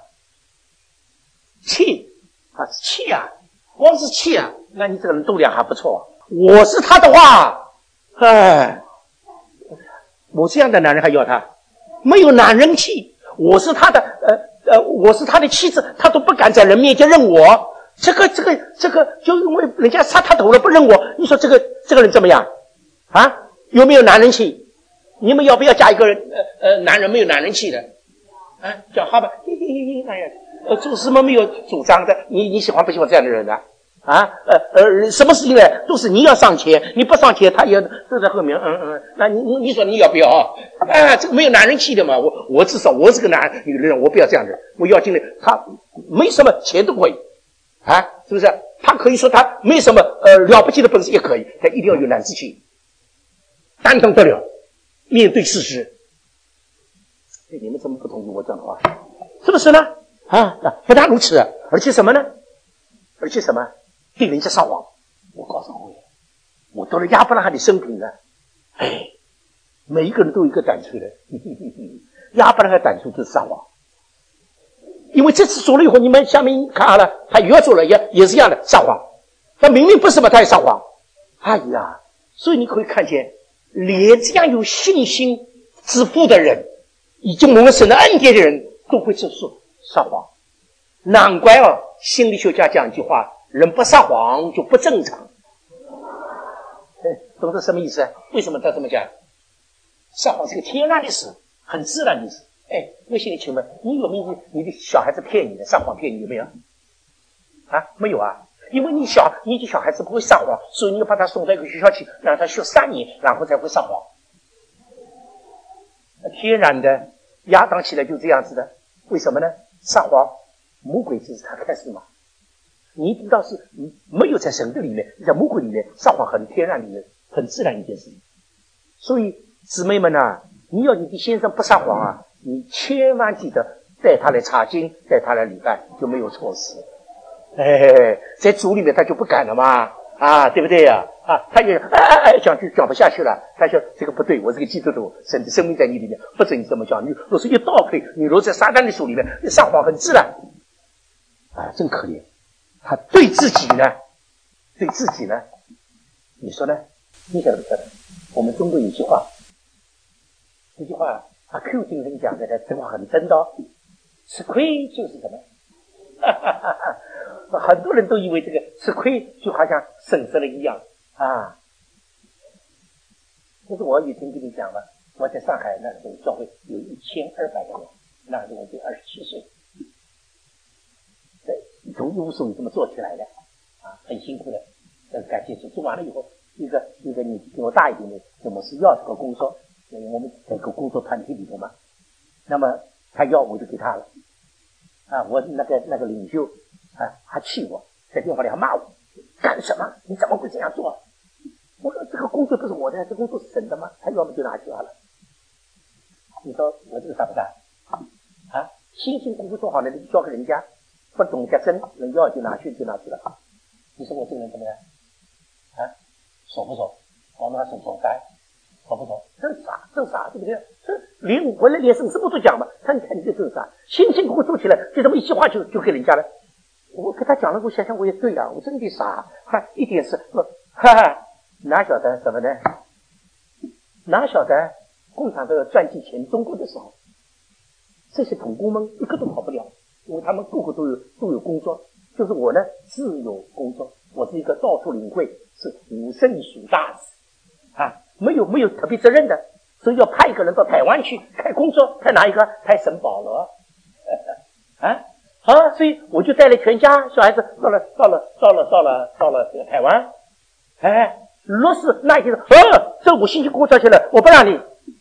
气啊，气啊！光是气啊，那你这个人度量还不错。我是他的话，哎，我这样的男人还要他？没有男人气。我是他的，呃呃，我是他的妻子，他都不敢在人面前认我。这个这个这个，就因为人家杀他头了不认我，你说这个这个人怎么样？啊，有没有男人气？你们要不要嫁一个人？呃呃，男人没有男人气的？啊，讲好吧，嘿嘿嘿嘿，哎呀。呃，做什么没有主张的？你你喜欢不喜欢这样的人呢？啊，呃呃，什么事情呢？都是你要上前，你不上前，他也都在后面。嗯嗯，那你你说你要不要？啊，这个没有男人气的嘛。我我至少我是个男女人，我不要这样的人。我要进来，他没什么钱都可以，啊，是不是？他可以说他没什么呃了不起的本事也可以，他一定要有男子气，担当得了，面对事实。哎，你们怎么不同意我这样的话？是不是呢？啊，不但如此，而且什么呢？而且什么？对人家撒谎。我告诉各位，我到了亚伯拉罕的生平呢，哎，每一个人都有一个短处的。亚伯拉罕短处就是撒谎，因为这次说了以后，你们下面看好了，他又要做了，也也是一样的撒谎。他明明不是嘛，他也撒谎。哎呀，所以你可以看见，连这样有信心致富的人，已经蒙了神的恩典的人，都会这说。撒谎，难怪哦！心理学家讲一句话：人不撒谎就不正常。哎，懂得什么意思？为什么他这么讲？撒谎是个天然的事，很自然的事。哎，我现在请问，你有没有你的小孩子骗你的，撒谎骗你有没有？啊，没有啊，因为你小你的小孩子不会撒谎，所以你要把他送到一个学校去，让他学三年，然后才会撒谎。天然的，亚当起来就这样子的，为什么呢？撒谎，魔鬼就是他开始嘛。你知道是没有在神的里面，在魔鬼里面，撒谎很天然的、很自然一件事情。所以姊妹们啊，你要你的先生不撒谎啊，你千万记得带他来查经，带他来礼拜，就没有错事。哎，在主里面他就不敢了嘛，啊，对不对呀？啊，他也哎哎哎讲就讲不下去了。他说这个不对，我是个基督徒，神的生命在你里面，不准你这么讲。你若是一倒退，你若在撒旦的手里面，撒谎很自然，啊，真可怜。他对自己呢，对自己呢，你说呢？你晓得不晓得？我们中国有句话，这句话啊 Q 精神讲的呢，这话很真的哦。吃亏就是什么？哈哈哈哈，很多人都以为这个吃亏就好像损失了一样啊。可是我有听跟你讲了，我在上海那时候教会有一千二百个人，那时候我就二十七岁。 一无所有这么做起来的啊，很辛苦的。呃，感谢主，做完了以后，一个一个你比我大一点的，那么是要这个工作，因为我们在一个工作团体里头嘛。那么他要我就给他了啊，我那个那个领袖啊，还气我，在电话里还骂我，干什么？你怎么会这样做？我说这个工作不是我的，这工作是神的吗？他要么就拿去了。你说我这个大不大啊？辛辛苦苦做好了，你交给人家，不懂得真，人要就拿去就拿去了。你说我这个人怎么样啊？爽不爽？我们还爽不爽该？爽不爽？真傻，真傻，对不对？这连我连连什么都不讲嘛。他你看你这真傻，辛辛苦苦做起来，就这么一句话就就给人家了。我跟他讲了，我想想我也对啊，我真的傻，哈，一点是不，哈哈，哪晓得什么呢？哪晓得共产党赚进前中国的时候，这些统工们一个都跑不了，因为他们个个都有都有工作。就是我呢，自有工作，我是一个到处领会，是五圣属大子啊，没有没有特别责任的，所以要派一个人到台湾去开工作，派哪一个？派沈保罗啊，好，所以我就带了全家小孩子到了到了到了到了到了这个台湾，哎，若是那一天说，哦，这我辛辛苦苦赚钱了，我不让你，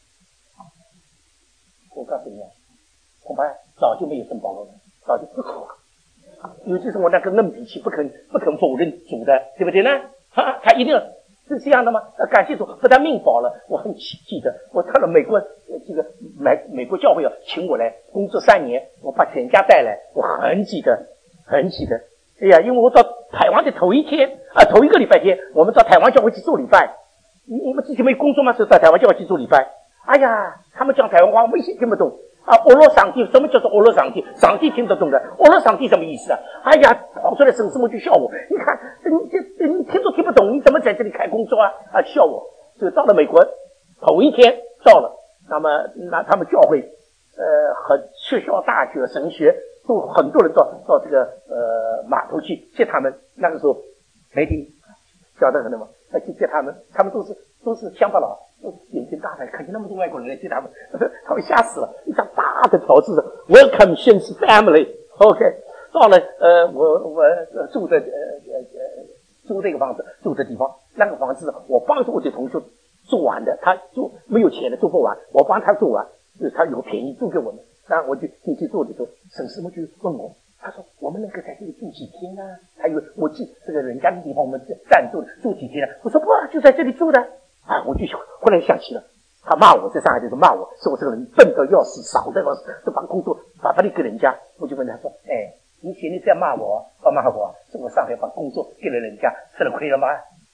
我告诉你啊，恐怕早就没有沈保罗了，早就不好了。尤其是我那个硬脾气，不肯不肯否认主的，对不对呢？啊，他一定是这样的吗？啊，感谢主，把他命保了。我很记得，我到了美国，这个美美国教会啊，请我来工作三年，我把全家带来，我很记得，很记得。哎呀，因为我到台湾的头一天啊，头一个礼拜天，我们到台湾教会去做礼拜。我们之前没工作嘛，就到台湾教会去做礼拜。哎呀，他们讲台湾话，我一些听不懂。啊，俄罗上帝，什么叫做俄罗上帝？上帝听得懂的，俄罗上帝什么意思啊？哎呀，跑出来省什么就笑我，你看你这这你听都听不懂，你怎么在这里开工作啊？啊，笑我。所以到了美国，头一天到了，那么那他们教会，呃，和学校、大学、神学都很多人到到这个呃码头去接他们。那个时候媒体晓得很多嘛，去接他们，他们都是都是乡巴佬。眼睛大的，看见那么多外国人来接他们，他们吓死了。一张大的条子 ，Welcome 宣誓 Family。OK， 到了呃，我我住的呃呃租这个房子，住的地方，那个房子我帮助我的同学做完的，他做没有钱的做不完，我帮他做完，他有便宜租给我们，然后我就进去做的时候，沈师傅就问我，他说我们能够在这里住几天啊？还有我记这个人家的地方，我们暂住住几天啊？我说不，就在这里住的。啊！我就忽然想起了，他骂我，在上海就是骂我，说我这个人笨的要死，傻的要死，就把工作把把你给人家。我就问他说：“哎，你现在在骂我，不骂我？是我上海把工作给了人家，吃了亏了吗？”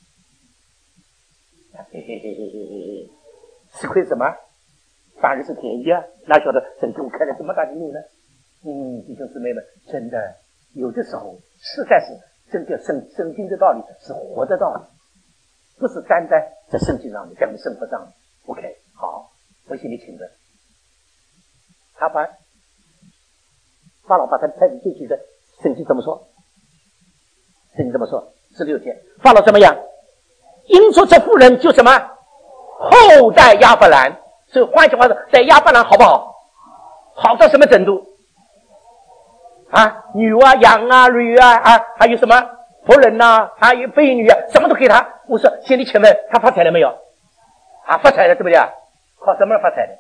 嘿嘿嘿嘿嘿嘿，吃亏什么？反而是便宜啊！哪晓得神给我开了这么大的路呢？嗯，弟兄姊妹们，真的有的时候实在是真的圣圣经的道理是活的道理。不是单单在圣经上面，在我们生活上面。OK， 好，我心里请着。他把法老把他派进去的圣经怎么说？圣经怎么说？十六节，法老怎么样？因着这妇人就什么后代亚伯兰，所以换句话说，在亚伯兰好不好？好到什么程度？啊，牛啊、羊啊、驴啊啊，还有什么仆人呐、啊，还有婢女啊，什么都给他。我说，请你请问他发财了没有？啊，发财了，对不对啊？靠什么发财的？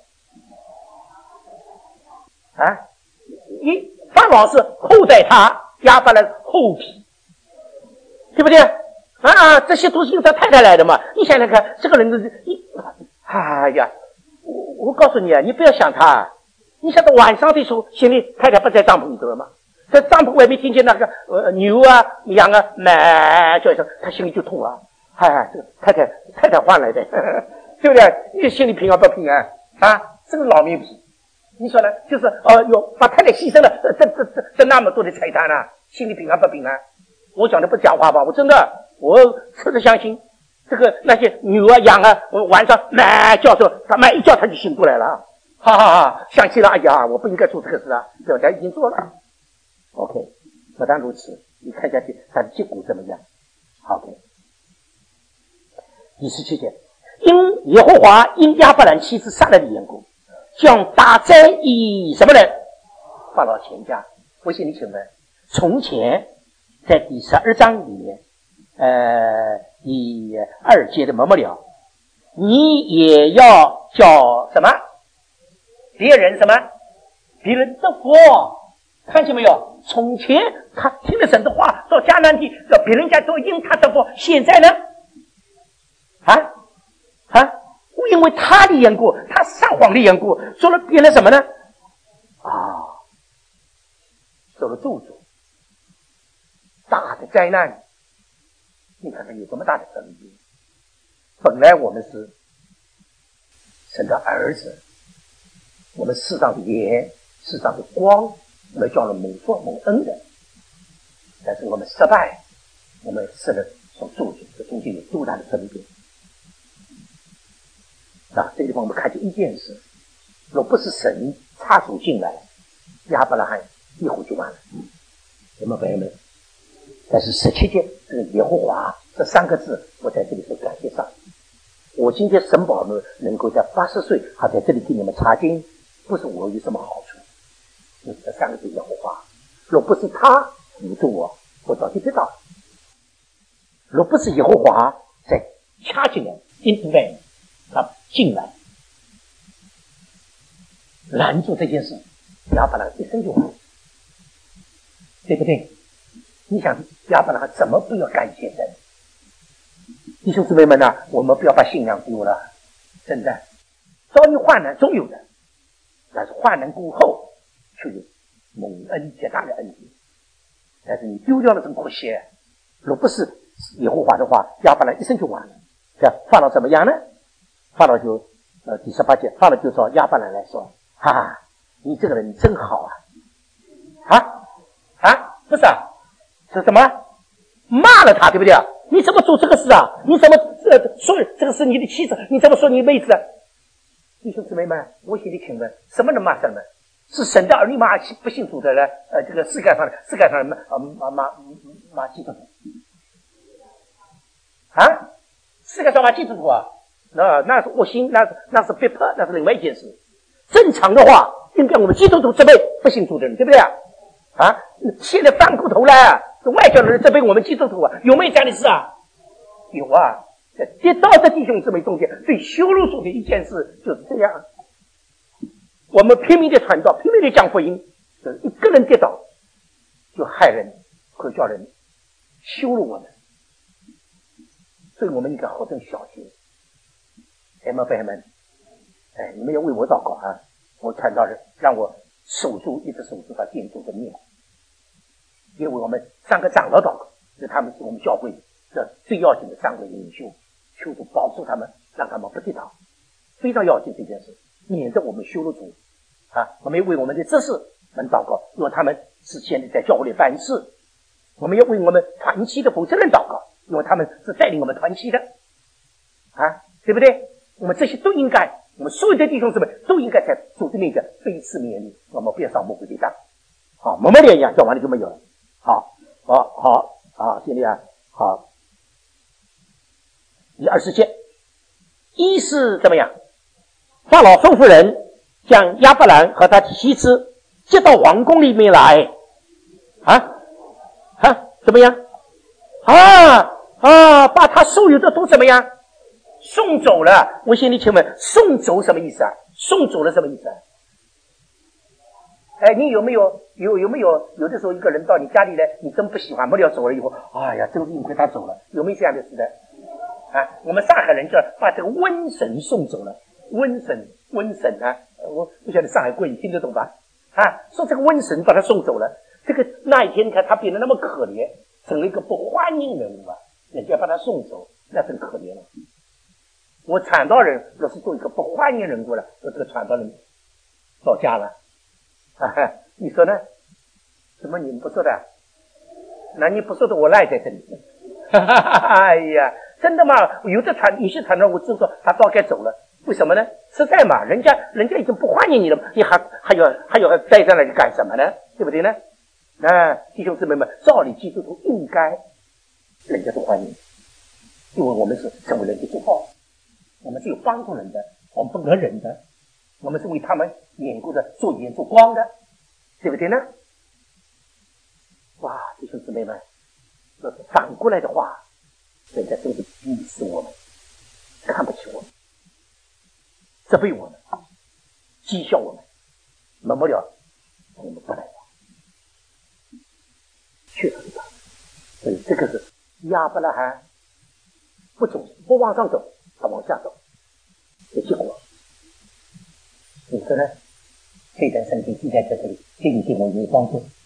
啊，一法老是后代他亚伯兰后皮，对不对？啊，这些都是由他太太来的嘛。你想想看，这个人就是一，哎呀，我我告诉你啊，你不要想他，你想到晚上的时候，心里太太不在帐篷里头了吗？在帐篷外面听见那个呃牛啊、羊啊咩叫一声，他心里就痛了。哎，这个太太太太换来的，呵呵，对不对？你心里平安不平安啊？这个老命皮，你说呢？就是呃，哟，把太太牺牲了，这这这这那么多的财产啊，心里平安不平安？我讲的不讲话吧？我真的，我彻底相信，这个那些牛啊、羊啊，晚上咩叫着，他妈一叫他就醒过来了，哈哈哈！想起了，哎呀，我不应该做这个事啊，对吧？他已经做了。OK， 不但如此，你看下去，他的结果怎么样 ？OK。第十七节，因耶和华因亚伯兰妻子杀了的缘故，将大灾以什么人？法老全家。我请你请问，从前在第十二章里面，呃，第二节的末了，你也要叫什么？别人什么？别人得福。看见没有？从前他听了神的话，到迦南地，别人家都因他得福。现在呢？啊啊！因为他的缘故，他撒谎的缘故，说了变了什么呢？啊，受了咒诅，大的灾难。你看看有这么大的分别。本来我们是神的儿子，我们世上的盐，世上的光，我们叫了蒙福蒙恩的，但是我们失败，我们失了所咒诅，这中间有多大的分别啊！这个地方我们看见一件事，若不是神插手进来，亚伯拉罕一会就完了。有没有朋友们？但是十七节这个耶和华这三个字，我在这里说感谢上帝。我今天神保呢，能够在八十岁还在这里给你们查经，不是我有什么好处，就是这三个字耶和华。若不是他辅助我，我早就知道了。若不是耶和华在掐进来 intervene 他进来拦住这件事，亚伯拉罕一生就完，对不对？你想亚伯拉罕怎么不要感谢神？弟兄姊妹们呢、啊，我们不要把信仰丢了，真的，遭遇患难总有的，但是患难过后却有蒙恩极大的恩典。但是你丢掉了真可惜，若不是耶和华的话，亚伯拉罕一生就完了。这样放到怎么样呢？放到就呃第十八节，放到就说亚伯拉罕来说，哈哈，你这个人真好啊！啊啊，不是啊，是什么？骂了他，对不对啊？你怎么做这个事啊？你怎么呃说这个是你的妻子？你怎么说你妹子？弟兄姊妹们，我心里请问，什么人骂什么？是神的儿女骂不信主的人？呃，这个世界上的世界上的骂呃骂骂骂基督徒啊？世界上骂基督徒啊？那那是恶心，那那是逼迫，那是另外一件事。正常的话，应该我们基督徒责备不信主的人，对不对啊？啊，现在翻过头来，这外教人责备我们基督徒啊，有没有这样的事啊？有啊，在跌倒的弟兄姊妹中间，最羞辱主的一件事就是这样。我们拼命的传道，拼命的讲福音，就是一个人跌倒，就害人，会叫人羞辱我们，所以我们应该好生小心。哎，朋友们，哎，你们要为我祷告啊！我传道人让我守住，一直守住他建筑的面，因为我们三个长老祷告，是他们是我们教会的最要紧的三位领袖，求主保护他们，让他们不跌倒，非常要紧这件事，免得我们羞辱主啊！我们要为我们的执事们祷告，因为他们是现在在教会里办事；我们要为我们团契的负责人祷告，因为他们是带领我们团契的啊，对不对？我们这些都应该，我们所有的弟兄姊妹都应该在主的面前非此勉励，我们不要上魔鬼的当。好，默默的一样讲完了就没有了。好，好，好，好，现在啊，好，第二十节，一是怎么样？法老吩咐人将亚伯兰和他妻子接到王宫里面来，啊啊，怎么样？啊啊，把他所有的都怎么样？送走了。我心里请问，送走什么意思啊？送走了什么意思啊？哎，你有没有有有没有有的时候一个人到你家里来，你真不喜欢，不了走了以后，哎呀，真幸亏他走了，有没有这样的事的？啊，我们上海人叫把这个瘟神送走了，瘟神瘟神啊，我不晓得上海贵你听得懂吧？啊，说这个瘟神把他送走了，这个那一天你看他变得那么可怜，成了一个不欢迎人物啊，人家把他送走，那真可怜了。我传道人若是做一个不欢迎人物了，我这个传道人到家了，啊，你说呢？怎么你们不说的？那你不说的，我赖在这里。哎呀，真的吗？有的传有些传道我知道他早该走了，为什么呢？实在嘛，人家人家已经不欢迎你了，你还还要还要待在那里干什么呢？对不对呢？啊，弟兄姊妹们，照理基督徒应该人家都欢迎，因为我们是成为人的祝福。我们是有帮助人的，我们不讹人的，我们是为他们眼顾着做盐做光的，对不对呢？哇，弟兄姊妹们， 那是反过来的话，人家就是鄙视我们，看不起我们，责备我们，讥笑我们，免不了我们不来往，确实是这样。所以这个是亚伯拉罕不走，不往上走，他往下走，这结果，你说呢？这段圣经记在这里，对你对我有帮助。